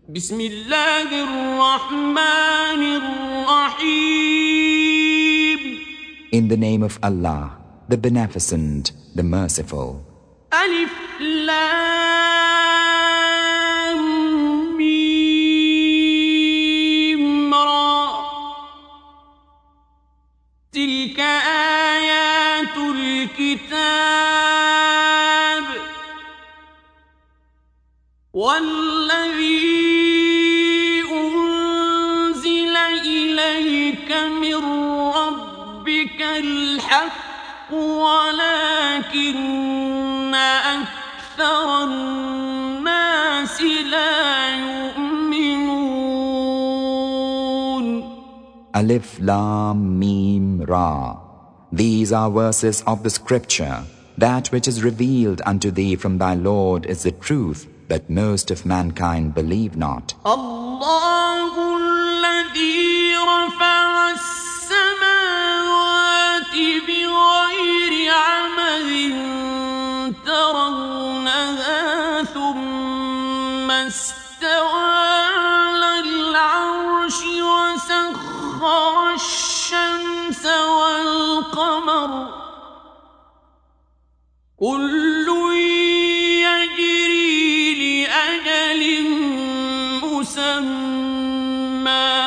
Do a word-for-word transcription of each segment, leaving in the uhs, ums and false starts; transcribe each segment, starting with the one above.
بسم الله الرحمن الرحيم. In the name of Allah, the Beneficent, the Merciful. ألف لام ميم را. تلك آيات الكتاب والذي أنزل إليك من ربك الحق ولكن أكثر الناس لا يؤمنون. Alif Lam Mim Ra. These are verses of the scripture. That which is revealed unto thee from thy Lord is the truth, but most of mankind believe not. الله الذي رفع السماوات بغير عمد ترونها ثم استوى على العرش وسخر الشمس والقمر كل يجري لأجل مسمى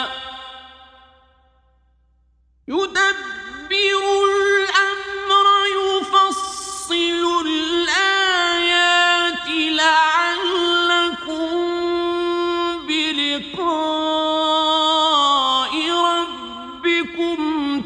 يدبر الأمر يفصل الآيات لعلكم بلقاء ربكم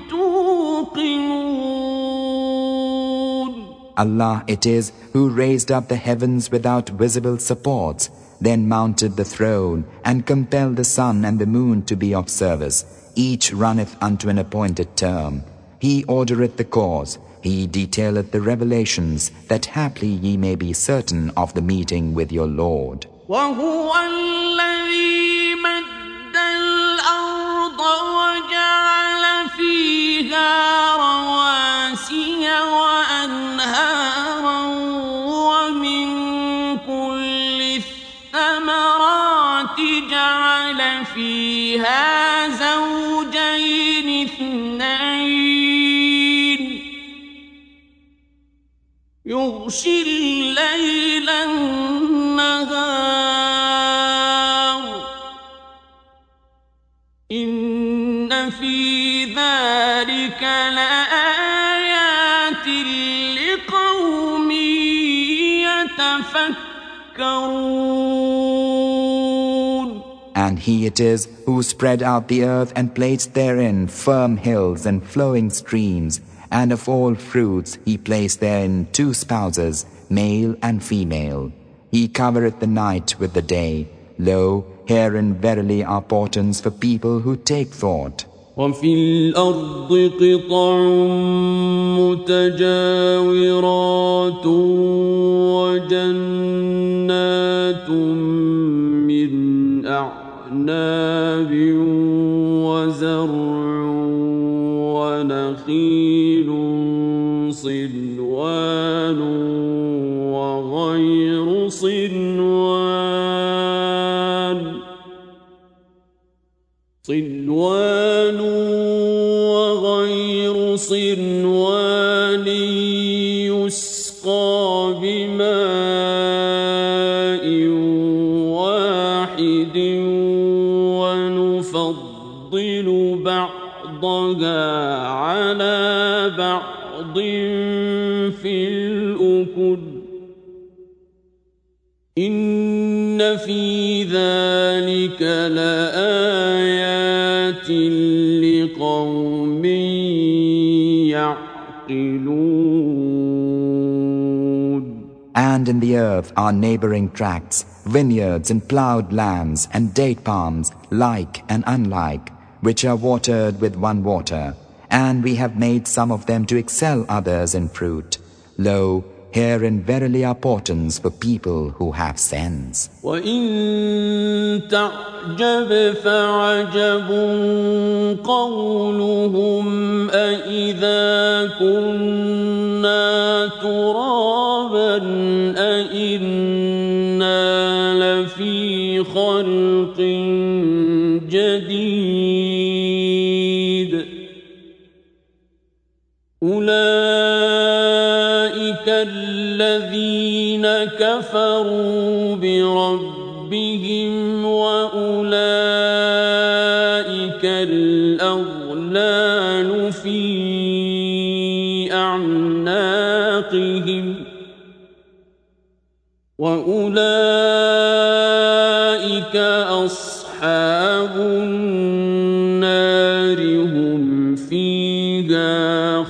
توقنون. Allah it is who raised up the heavens without visible supports, then mounted the throne, and compelled the sun and the moon to be of service. Each runneth unto an appointed term. He ordereth the cause, he detaileth the revelations, that haply ye may be certain of the meeting with your Lord. وهو الذي مد الأرض وجعل فيها رواسي وأنهارا ومن كل الثمرات جعل فيها زوجين اثنين يغشي الليل النهار إن في ذلك لآيات لقوم يتفكرون. And he it is who spread out the earth and placed therein firm hills and flowing streams, and of all fruits he placed therein two spouses, male and female. He covereth the night with the day. Lo, herein verily are portents for people who take thought. وفي الأرض قطع متجاورات وجنات من أعناب وزرع ونخيل صنوان وغير صنوان صنوان وغير صنوان يسقى بماء واحد ونفضل بعضها على بعض في الأكل إن في ذلك لآيات لقوم يعقلون. And in the earth are neighboring tracts, vineyards and ploughed lands, and date palms, like and unlike, which are watered with one water. And we have made some of them to excel others in fruit. Lo, herein verily are portents for people who have sense. وَإِن تَعْجَبْ فَعَجَبٌ قَوْلُهُمْ أَإِذَا كُنَّا تُرَابًا أَإِنَّا لَفِي خلق جديد أولئك الذين كفروا بربهم وأولئك الأغلال في أعناقهم وأولئك أصحاب النار هم فيها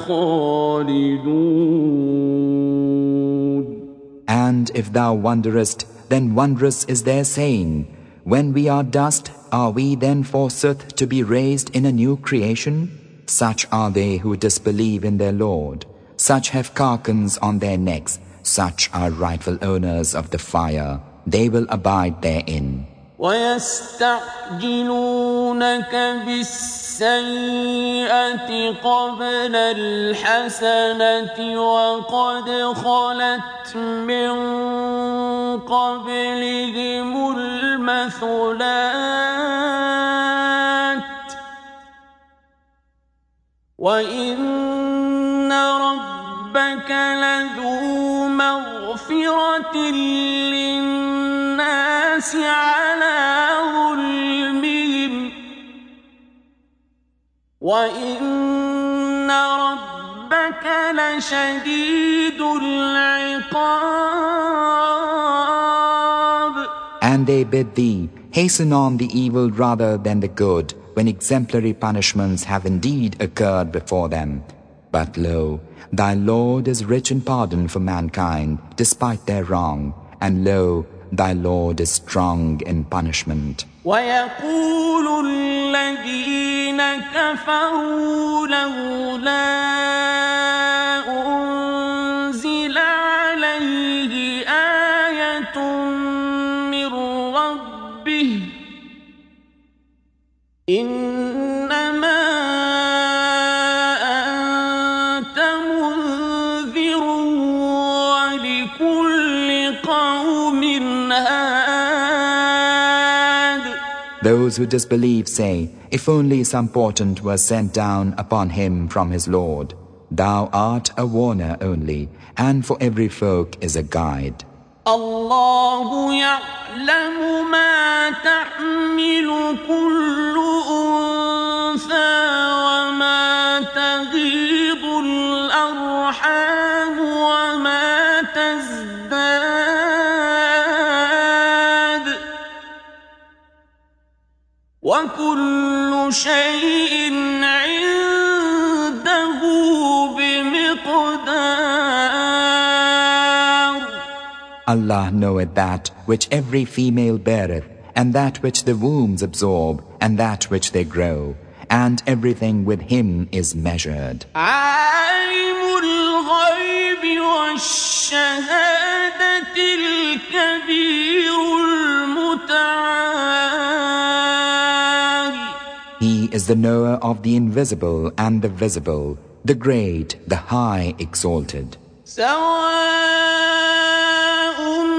خالدون. And if thou wonderest, then wondrous is their saying, when we are dust, are we then forsooth to be raised in a new creation? Such are they who disbelieve in their Lord. Such have carcans on their necks. Such are rightful owners of the fire. They will abide therein. وَيَسْتَعْجِلُونَكَ بِالسَّيِّئَةِ قَبْلَ الْحَسَنَةِ وَقَدْ خَلَتْ مِنْ قَبْلِهِمُ الْمَثُلَاتُ وَإِنَّ رَبَّكَ لَذُو مَغْفِرَةٍ لِلنَّاسِ عَلَى ظُلْمِهِمْ وَإِنَّ رَبَّكَ لَشَدِيدُ الْعِقَابِ. And they bid thee, hasten on the evil rather than the good, when exemplary punishments have indeed occurred before them. But lo, thy Lord is rich in pardon for mankind, despite their wrong, and lo, thy Lord is strong in punishment. وَيَقُولُ الَّذِينَ كَفَرُوا لَوْلَا أُنزِلَ عَلَيْهِ آيَةٌ مِّن رَّبِّهِ إِنَّمَا أَنتَ مُنذِرٌ وَلِكُلِّ قَوْمٍ هَادٍ. Those who disbelieve say, if only some portent were sent down upon him from his Lord. Thou art a warner only, and for every folk is a guide. الله يعلم ما تحمل كل أنثى وما تغيض الأرحام وما تزداد وكل شيء عنده بمقدار. Allah knoweth that which every female beareth, and that which the wombs absorb, and that which they grow, and everything with him is measured. عالم الغيب والشهادة الكبير المتعال. He is the knower of the invisible and the visible, the great, the high exalted. سواء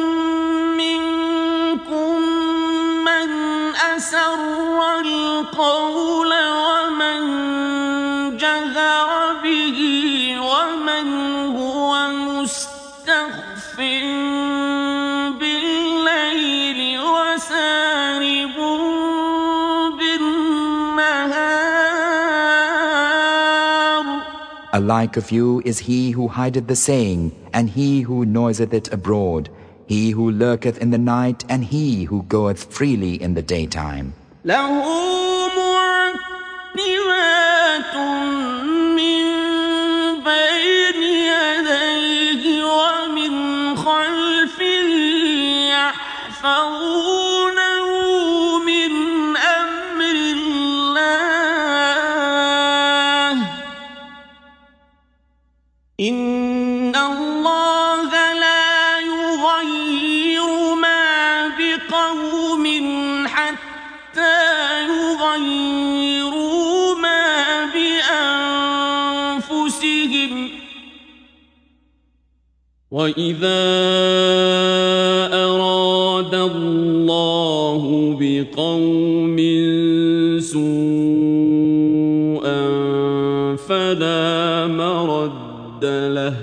منكم من أسر القول ومن جهر به ومن هو مستخف بالليل وسارب بالنهار. Alike of you is he who hideth the saying, and he who noiseth it abroad, he who lurketh in the night, and he who goeth freely in the daytime. له معقبات من بين يديه ومن خلفه يحفظونه من أمر الله إن الله لا يغير ما بقوم حتى يغيروا وَإِذَا أَرَادَ اللَّهُ بِقَوْمٍ سُوءًا فَلَا مَرَدَّ لَهُ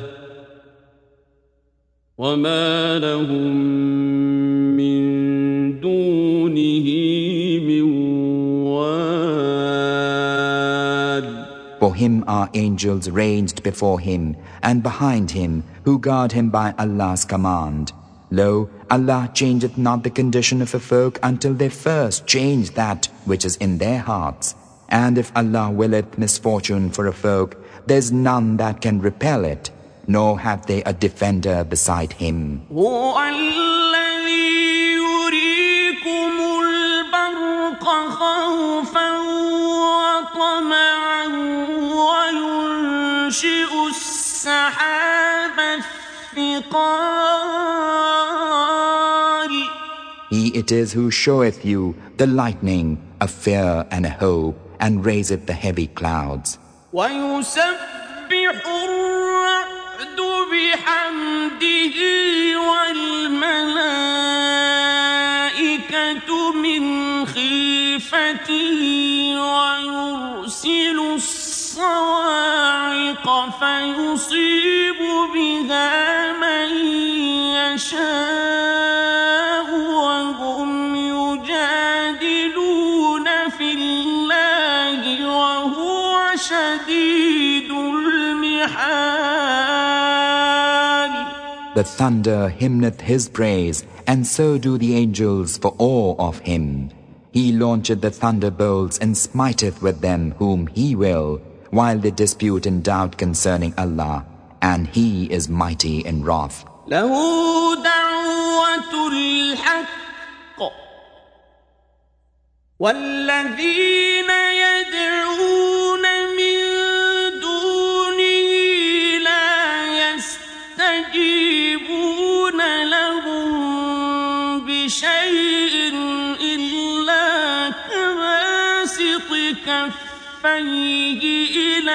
وَمَا لَهُم مِّن دُونِهِ مِن وَالٍ. For him are angels ranged before him and behind him, who guard him by Allah's command. Lo, Allah changeth not the condition of a folk until they first change that which is in their hearts. And if Allah willeth misfortune for a folk, there's none that can repel it, nor have they a defender beside him. He it is who showeth you the lightning, a fear and a hope, and raiseth the heavy clouds. وَيُسَبِّحُ الرَّعْدُ بِحَمْدِهِ وَالْمَلَائِكَةُ مِنْ خِيفَتِهِ وَيُرْسِلُ الصَّوَاعِقَ فَيُصِيبُ بِهَا مَن يَشَاءُ وَهُمْ يُجَادِلُونَ فِي اللَّهِ وَهُوَ شَدِيدُ الْمِحَالِ. The thunder hymneth his praise, and so do the angels for awe of him. He launcheth the thunderbolts and smiteth with them whom he will, while they dispute and doubt concerning Allah, and he is mighty in wrath. له دعوة الحق والذين يدعون من دونه لا يستجيبون لهم بشيء إلا كباسط كفيه إلى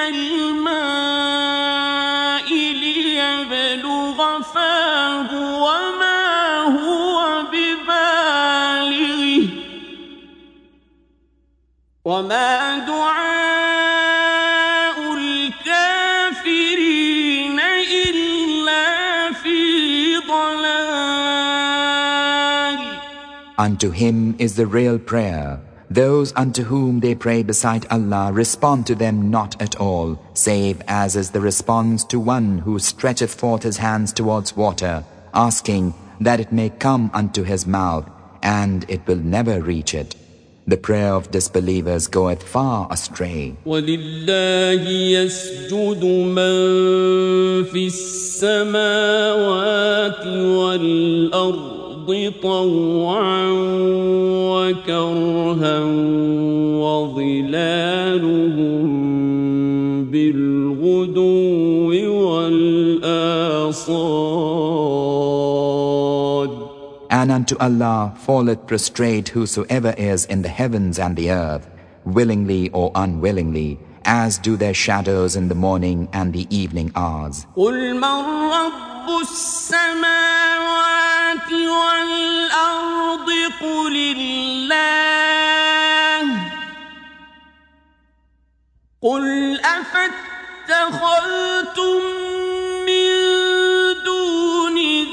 الماء ليبلغ فاه وما هو ببالغه وما دعاء الكافرين إلا في ضلال. Unto him is the real prayer. Those unto whom they pray beside Allah respond to them not at all, save as is the response to one who stretcheth forth his hands towards water, asking that it may come unto his mouth, and it will never reach it. The prayer of disbelievers goeth far astray. وَلِلَّهِ يَسْجُدُ مَن فِي السَّمَاوَاتِ وَالْأَرْضِ طَوْعًا وَكَرْهًا وَظِلَالُهُم بِالْغُدُوِّ وَالْآصَالِ. And unto Allah falleth prostrate whosoever is in the heavens and the earth, willingly or unwillingly, as do their shadows in the morning and the evening hours. قُلْ مَنْ رَبُّ السَّمَاوَاتِ وَالْأَرْضِ قُلِ اللَّهُ قُلْ أَفَاتَّخَذْتُم مِّن دُونِهِ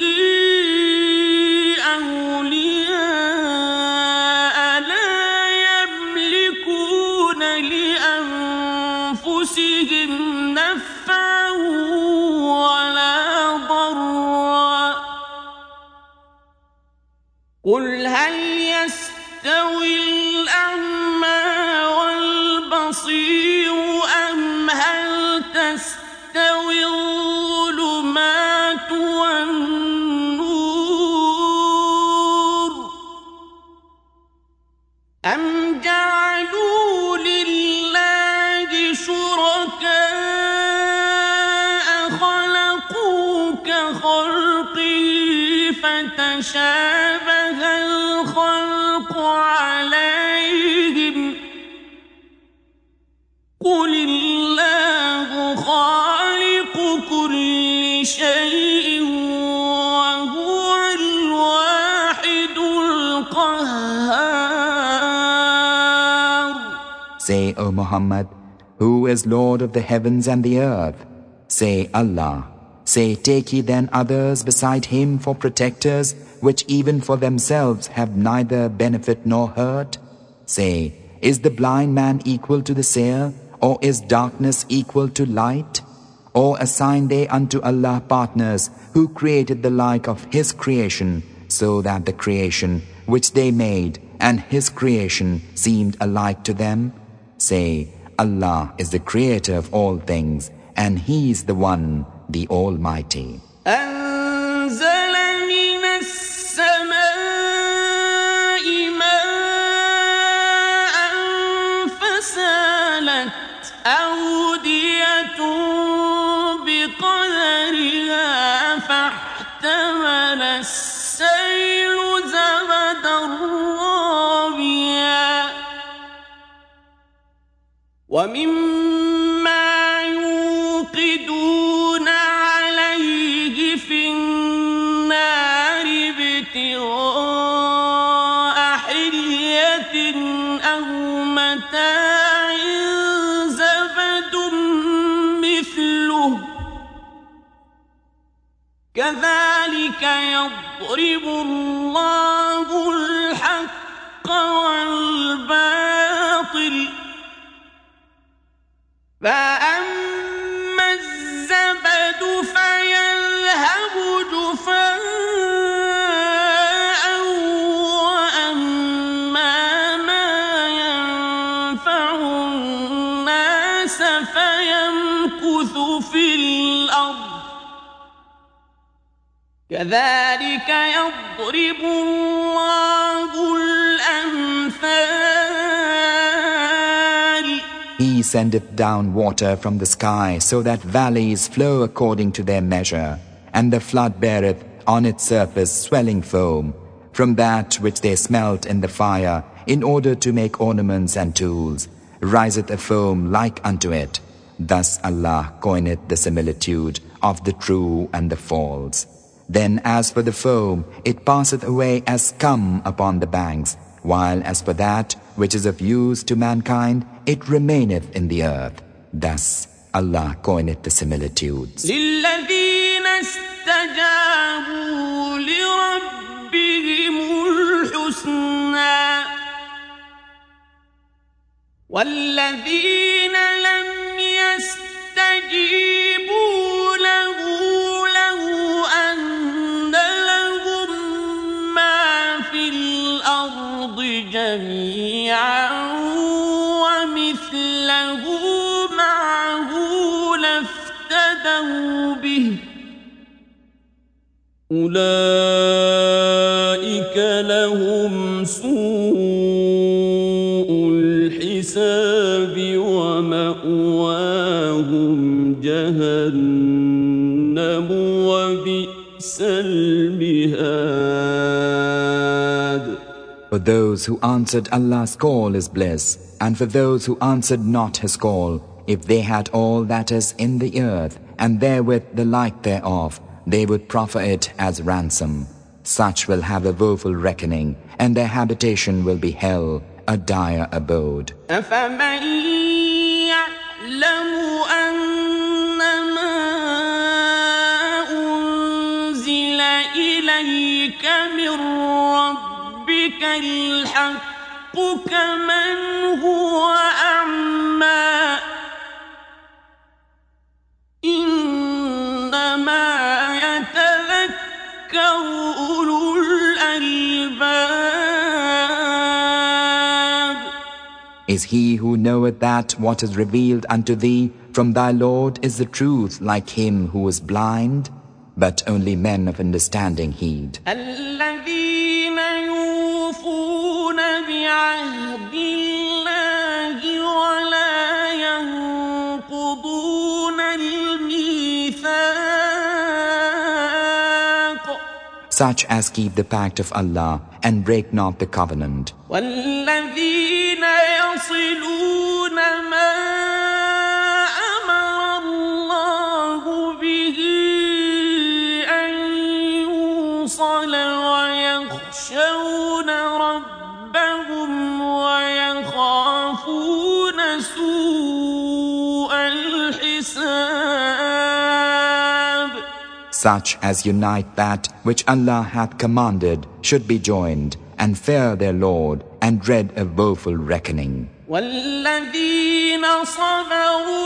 أَوْلِيَاءَ لَا يَمْلِكُونَ لِأَنفُسِهِمْ نَفْعًا وَلَا ضَرًّا قُلْ هَلْ يَسْتَوِي الْأَعْمَى وَالْبَصِيرُ أَمْ هَلْ تَسْتَوِي الظُّلُمَاتُ وَالنُّورُ أَمْ جَعَلُوا لِلَّهِ شُرَكَاءَ خَلَقُوا كَخَلْقِهِ فَتَشَابَهَ الْخَلْقُ عَلَيْهِمْ قُلِ اللَّهُ خَالِقُ كُلِّ شَيْءٍ Say, O Muhammad, who is Lord of the heavens and the earth? Say, Allah. Say, take ye then others beside him for protectors, which even for themselves have neither benefit nor hurt? Say, is the blind man equal to the seer, or is darkness equal to light? Or assign they unto Allah partners, who created the like of His creation, so that the creation which they made and His creation seemed alike to them? Say, Allah is the creator of all things, and He is the One, the Almighty. أنزل من السماء ماء فسالت أودية بقدرها فاحتمل السيل زبدا رابيا ومما يوقدون عليه في النار ابتغاء حلية أو متاع زبد مثله كذلك يضرب الله الحق والباطل فأما الزبد فيذهب جفاء وأما ما ينفع الناس فيمكث في الأرض كذلك يضرب الله الأمثال. He sendeth down water from the sky, so that valleys flow according to their measure, and the flood beareth on its surface swelling foam, from that which they smelt in the fire, in order to make ornaments and tools, riseth a foam like unto it. Thus Allah coineth the similitude of the true and the false. Then as for the foam, it passeth away as scum upon the banks, while as for that which is of use to mankind, it remaineth in the earth. Thus Allah coineth the similitudes. للذين استجابوا لربهم الحسنى والذين لم يستجيبوا له لو أن لهم ما في الأرض جميعا ومثله معه لافتدوا به أولئك لهم سوء الحساب ومأواهم جهنم وبئس المهاد. For those who answered Allah's call is bliss, and for those who answered not His call, if they had all that is in the earth, and therewith the like thereof, they would proffer it as ransom. Such will have a woeful reckoning, and their habitation will be hell, a dire abode. أفمن يعلم أنما أنزل إليك من ربك الحق كمن هو أعمى إنما يتذكر أولو الألباب. Is he who knoweth that what is revealed unto thee from thy Lord is the truth like him who is blind? But only men of understanding heed. الذين يوفون بعهد الله ولا ينقضون الميثاق. Such as keep the pact of Allah and break not the covenant. والذين يصلون ما أمر الله به أن يوصل ويخشون ربهم ويخافون Such as unite that which Allah hath commanded should be joined, and fear their Lord, and dread a woeful reckoning. والذين صبروا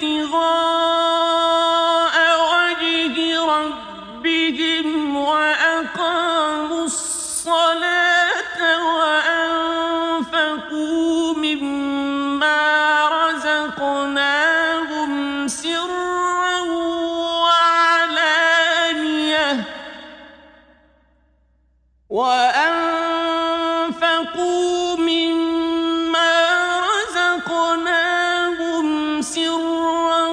ابتغاء وجه ربهم وأقاموا الصلاة وأنفقوا مما رزقناهم سرا وعلانية وأنفقوا مما رزقناهم سرا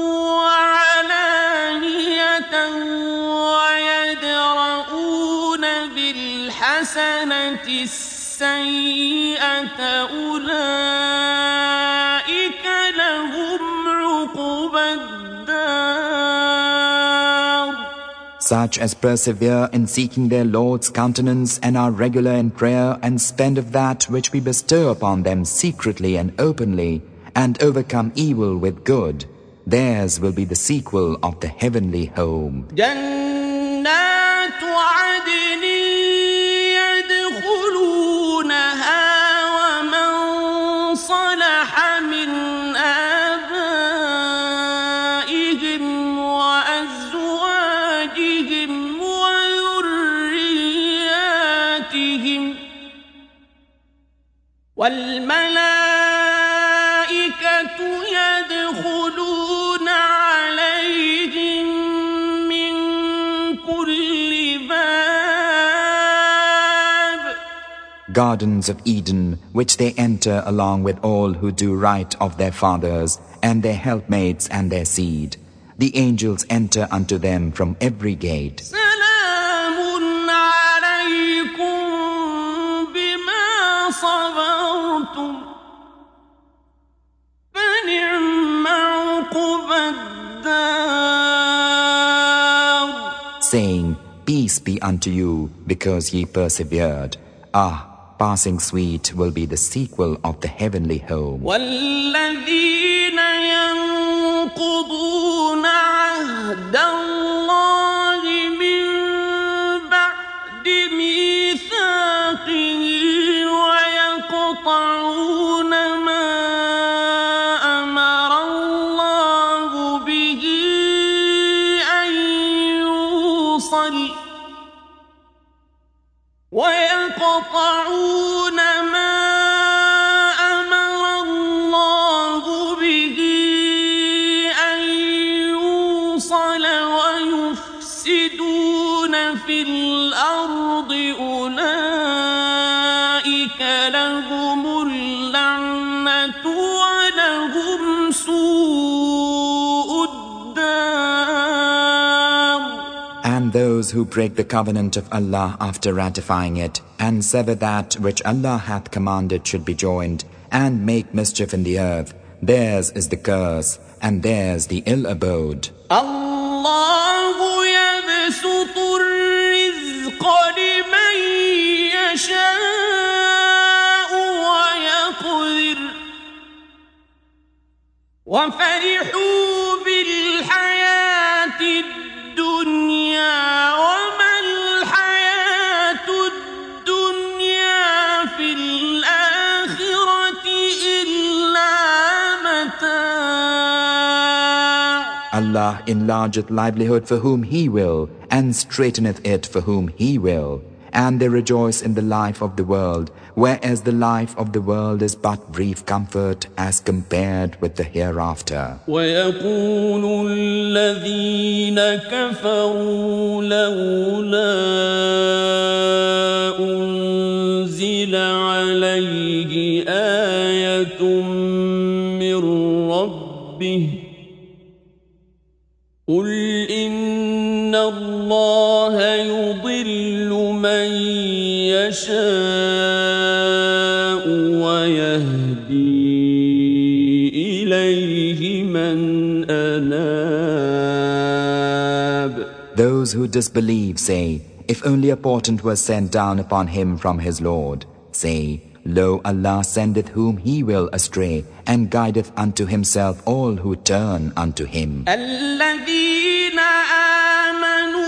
وعلانية ويدرؤون بالحسنة السيئة أولئك لهم عقبى الدار. Such as persevere in seeking their Lord's countenance and are regular in prayer and spend of that which we bestow upon them secretly and openly, and overcome evil with good, theirs will be the sequel of the heavenly home. جنات عدن يدخلونها ومن صلح من آبائهم وأزواجهم وذرياتهم والملائكة يدخلون عليهم من كل باب. Gardens of Eden, which they enter along with all who do right of their fathers, and their helpmates and their seed. The angels enter unto them from every gate. سلام عليكم بما صبرتم فنعم عقبى الدار. Saying, Peace be unto you, because ye persevered. Ah, passing sweet will be the sequel of the heavenly home. والذين ينقضون عهد الله من بعد ميثاقه ويقطعون ما أمر الله به أن يوصل ويقطعون ما أمر الله به أن يوصل ويفسدون في الأرض أولئك لهم اللعنة ولهم سوء الدار. And those who break the covenant of Allah after ratifying it, and sever that which Allah hath commanded should be joined, and make mischief in the earth, theirs is the curse, and theirs the ill abode. الله يبسط الرزق لمن يشاء ويقدر وفرحوا بالحياة الدنيا وما الحياة الدنيا في الآخرة إلا متاع. Allah enlargeth livelihood for whom He will, and straiteneth it for whom He will. And they rejoice in the life of the world, whereas the life of the world is but brief comfort as compared with the hereafter. ويقول الذين كفروا لولا أنزل عليه آية من ربه قل إن الله يضل من يشاء ويهدي إليه من أناب. Those who disbelieve say, if only a portent was sent down upon him from his Lord. Say, lo, Allah sendeth whom He will astray, and guideth unto Himself all who turn unto Him. الذين آمنوا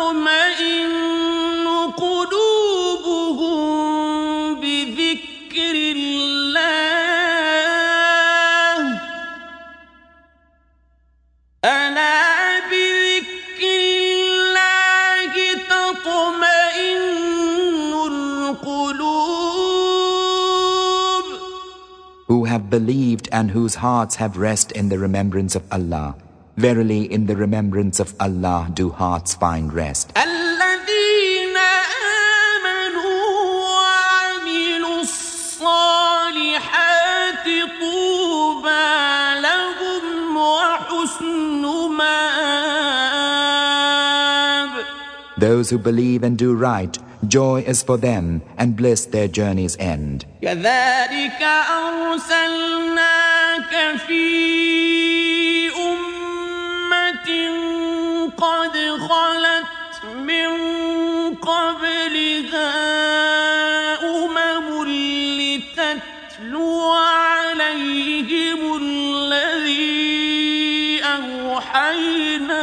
تطمئن قلوبهم بذكر الله ألا بذكر الله تطمئن القلوب. Who have believed and whose hearts have rest in the remembrance of Allah. Verily, in the remembrance of Allah do hearts find rest. الذين آمنوا وعملوا الصالحات طوبى لهم وحسن مآب. Those who believe and do right, joy is for them, and bliss their journey's end. كذلك أرسلناك في قد خلت من قبلها أمم لتتلو عليهم الذي أوحينا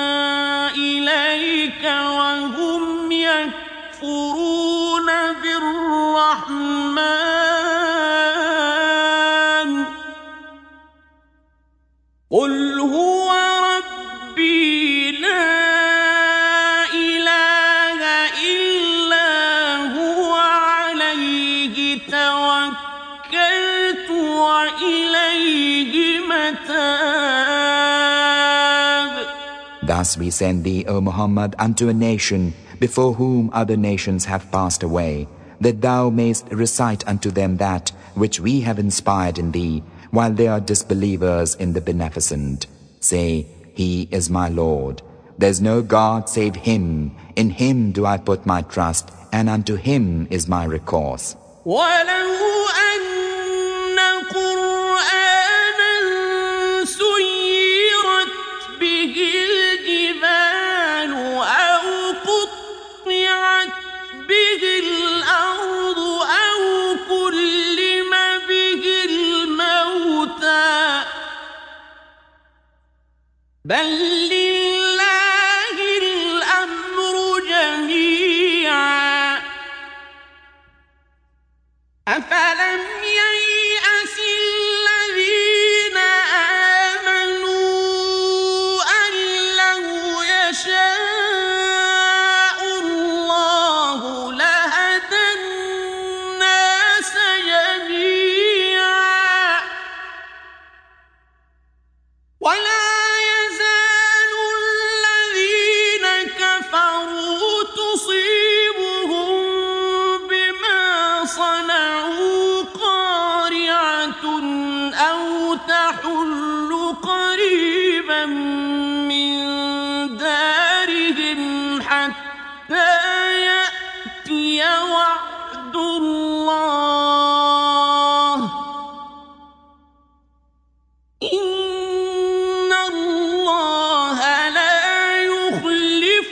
إليك وهم يكفرون بالرحمن قل هو ربي لا إله إلا هو عليه توكلت وإليه متاب. Thus we send thee, O Muhammad, unto a nation before whom other nations have passed away, that thou mayst recite unto them that which we have inspired in thee, while they are disbelievers in the Beneficent. Say, He is my Lord. There is no God save Him. In Him do I put my trust, and unto Him is my recourse. وَلَوْ أَنَّ قُرْآنًا سُيِّرَتْ بِهِ الْجِبَالُ أَوْ قُطِّعَتْ بِهِ الْأَرْضُ أَوْ كُلِّمَ بِهِ الْمَوْتَى بل لله الأمر جميعا أفلم ييأس الذين آمنوا أن لو يشاء الله لهدى الناس جميعا ولا تصيبهم بما صنعوا قارعة أو تحل قريبا من دارهم حتى يأتي وعد الله إن الله لا يخلف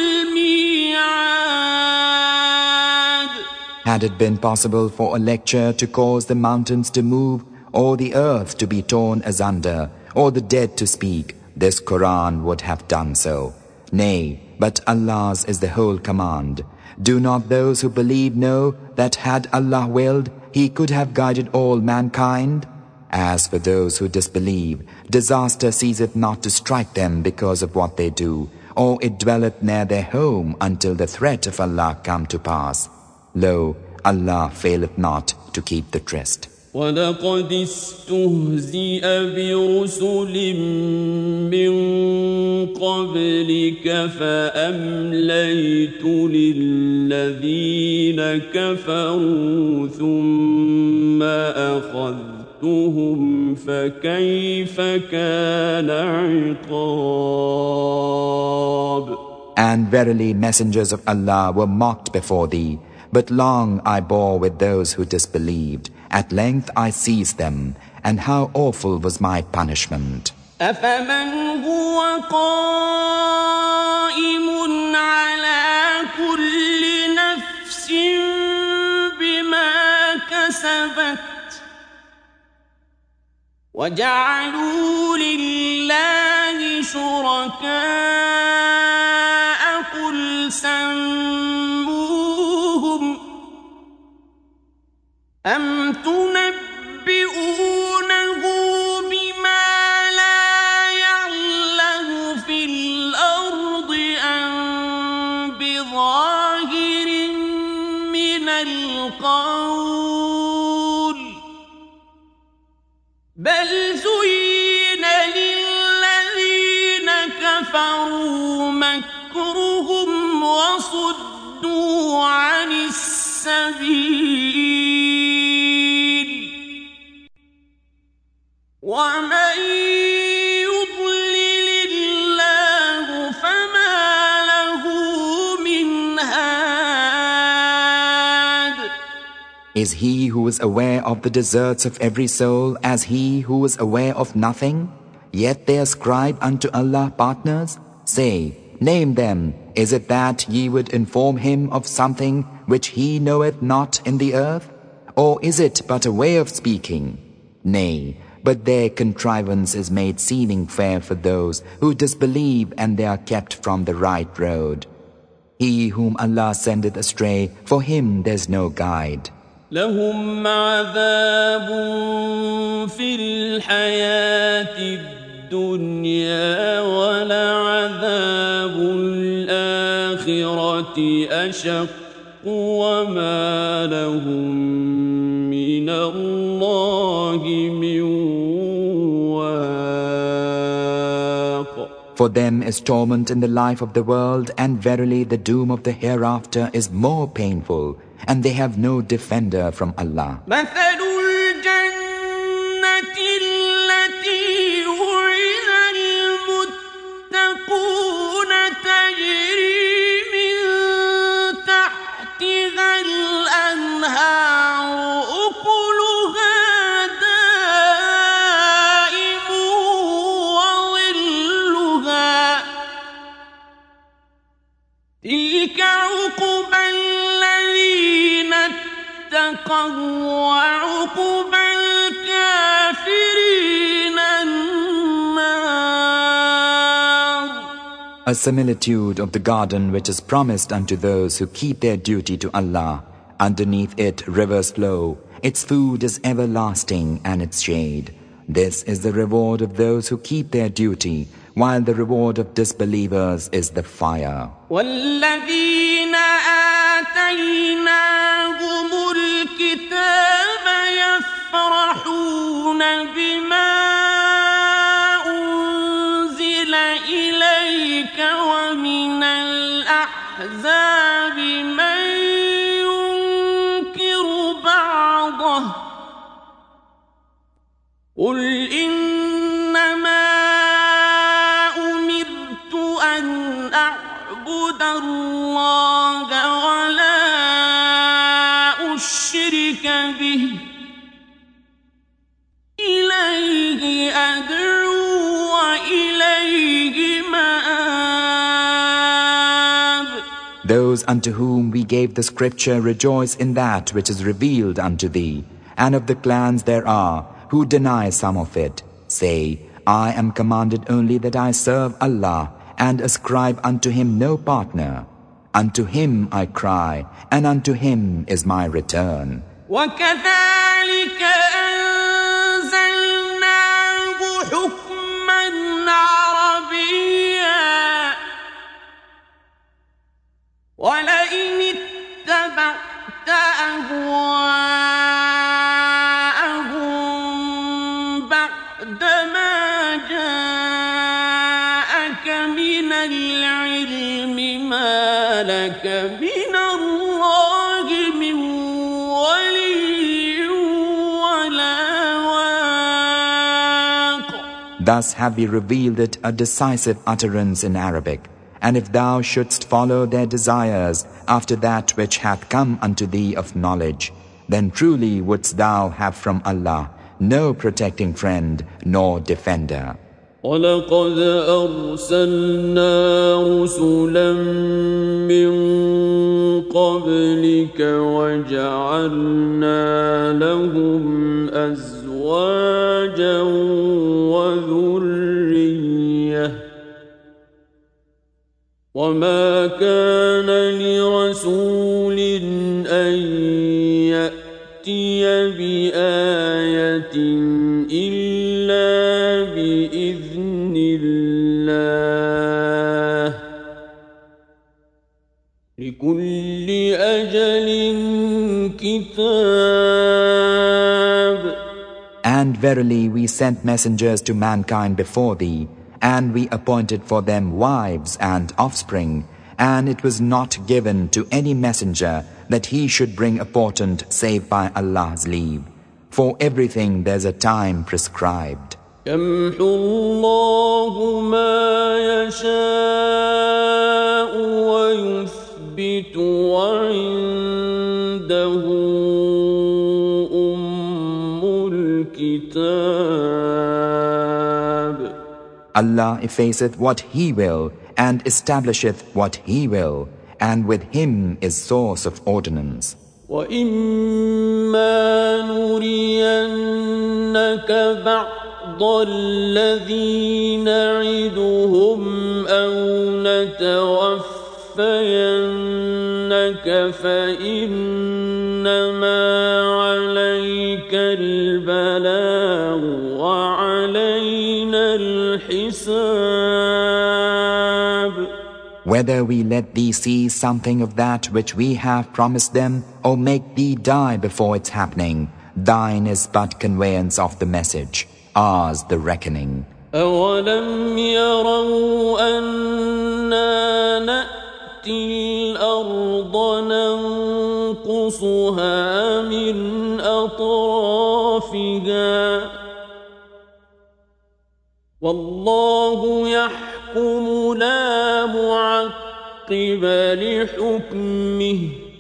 Had it been possible for a lecture to cause the mountains to move, or the earth to be torn asunder, or the dead to speak, this Quran would have done so. Nay, but Allah's is the whole command. Do not those who believe know that had Allah willed, He could have guided all mankind? As for those who disbelieve, disaster ceaseth not to strike them because of what they do, or it dwelleth near their home until the threat of Allah come to pass. Lo, Allah faileth not to keep the tryst. وَلَقَدِ اسْتُهْزِئَ بِرُسُلٍ مِّن قَبْلِكَ فَأَمْلَيْتُ لِلَّذِينَ كَفَرُوا ثُمَّ أَخَذْتُهُمْ فَكَيْفَ كَانَ عِقَابِ. And verily messengers of Allah were mocked before thee, but long I bore with those who disbelieved. At length I seized them, and how awful was my punishment. أَفَمَنْ هُوَ قَائِمٌ عَلَى كُلِّ نَفْسٍ بِمَا كَسَبَتْ وَجَعَلُوا لِلَّهِ شُرَكَاءَ قُلْ سموهم أم تنبئونه بما لا يعلم في الأرض أم بظاهر من القول بل زين للذين كفروا مكرهم وصدوا عن السبيل ومن يضلل الله فما له من هاد. Is he who is aware of the deserts of every soul as he who is aware of nothing? Yet they ascribe unto Allah partners? Say, name them. Is it that ye would inform him of something which he knoweth not in the earth? Or is it but a way of speaking? Nay, but their contrivance is made seeming fair for those who disbelieve, and they are kept from the right road. He whom Allah sendeth astray, for him there's no guide. لهم عذاب في الحياة الدنيا ولعذاب الآخرة أشق وما لهم من الله من واق. For them is torment in the life of the world, and verily the doom of the hereafter is more painful, and they have no defender from Allah. مثل الجنة التي وعد المتقون تجري من تحتها الأنهار أكلها دائم وظلها تلك عقبى الذين اتقوا وعقبى الكافرين النار. A similitude of the garden which is promised unto those who keep their duty to Allah. Underneath it rivers flow. Its food is everlasting and its shade. This is the reward of those who keep their duty, while the reward of disbelievers is the fire. والذين آتيناهم الكتاب يفرحون بما أنزل إليك ومن الأحزاب من ينكر بعضه قل إنما أمرت أن أعبد الله ولا أشرك به إليه أدعو وإليه مآب. Those unto whom we gave the scripture rejoice in that which is revealed unto thee, and of the clans there are who deny some of it. Say, I am commanded only that I serve Allah and ascribe unto him no partner. Unto him I cry, and unto him is my return. وكذلك أنزلناه حكما عربيا ولئن اتبعت أهواءهم بعدما جاءك من العلم ما لك من الله من ولي ولا واق. Thus have we revealed it a decisive utterance in Arabic. And if thou shouldst follow their desires after that which hath come unto thee of knowledge, then truly wouldst thou have from Allah no protecting friend nor defender. وَلَقَدْ أَرْسَلْنَا رُسُلًا مِّن قَبْلِكَ وَجَعَلْنَا لَهُمْ أَزْوَاجًا وَذُرِّيَّةً وَمَا كَانَ بآية إلا بإذن الله لكل أجل كتاب. And verily we sent messengers to mankind before thee, and we appointed for them wives and offspring, and it was not given to any messenger that he should bring a portent save by Allah's leave. For everything there's a time prescribed. يمحو الله ما يشاء ويثبت وعنده أم الكتاب. Allah effaceth what He will and establisheth what He will, and with Him is source of ordinance. وَإِمَّا نُرِيَنَّكَ بَعْضَ الَّذِي نَعِدُهُمْ أَوْ نَتَوَفَّيَنَّكَ فَإِنَّمَا عَلَيْكَ الْبَلَاغُ وَعَلَيْنَا الْحِسَابُ. Whether we let thee see something of that which we have promised them, or make thee die before its happening, thine is but conveyance of the message, ours the reckoning. أَوَلَمْ يَرَوْا أَنَّا نَأْتِي الْأَرْضَ نَنقُصُهَا مِنْ أَطْرَافِهَا وَاللَّهُ يَحْكُمُ لَا مُعَقِّبَ لِحُكْمِهِ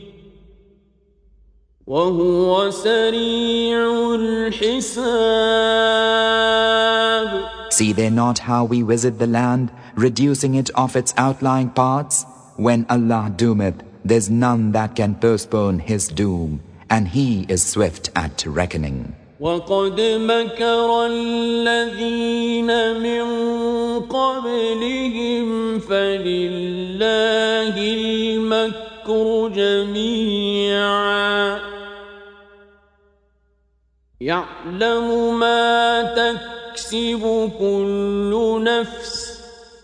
وَهُوَ سَرِيعُ الْحِسَابِ. See they not how we visit the land, reducing it of its outlying parts? When Allah doometh, there's none that can postpone His doom, and He is swift at reckoning. وَقَدْ مَكَرَ الَّذِينَ مِنْ قَبْلِهِمْ فَلِلَّهِ الْمَكْرُ جَمِيعًا يَعْلَمُ مَا تَكْسِبُ كُلُّ نَفْسٍ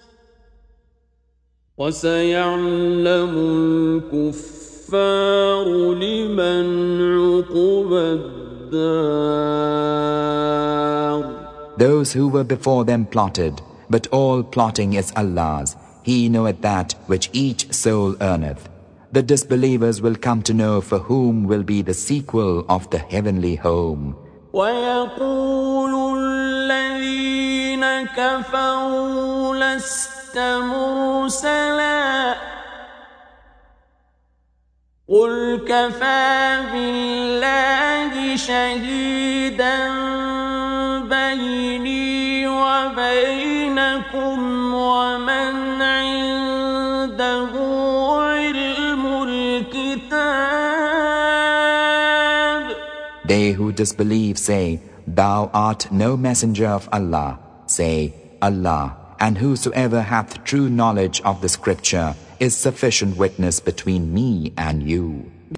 وَسَيَعْلَمُ الْكُفَّارُ لِمَنْ عُقْبَى الدَّارِ. Those who were before them plotted, but all plotting is Allah's. He knoweth that which each soul earneth. The disbelievers will come to know for whom will be the sequel of the heavenly home. وَيَقُولُ الَّذِينَ كَفَرُوا لَسْتَ مُرْسَلًا قُلْ كَفَى بِاللَّهِ شَهِيدًا بَيْنِي وَبَيْنَكُمْ وَمَنْ عِندَهُ عِلْمُ الْكِتَابِ. They who disbelieve say, Thou art no messenger of Allah. Say, Allah, and whosoever hath true knowledge of the scripture is sufficient witness between me and you.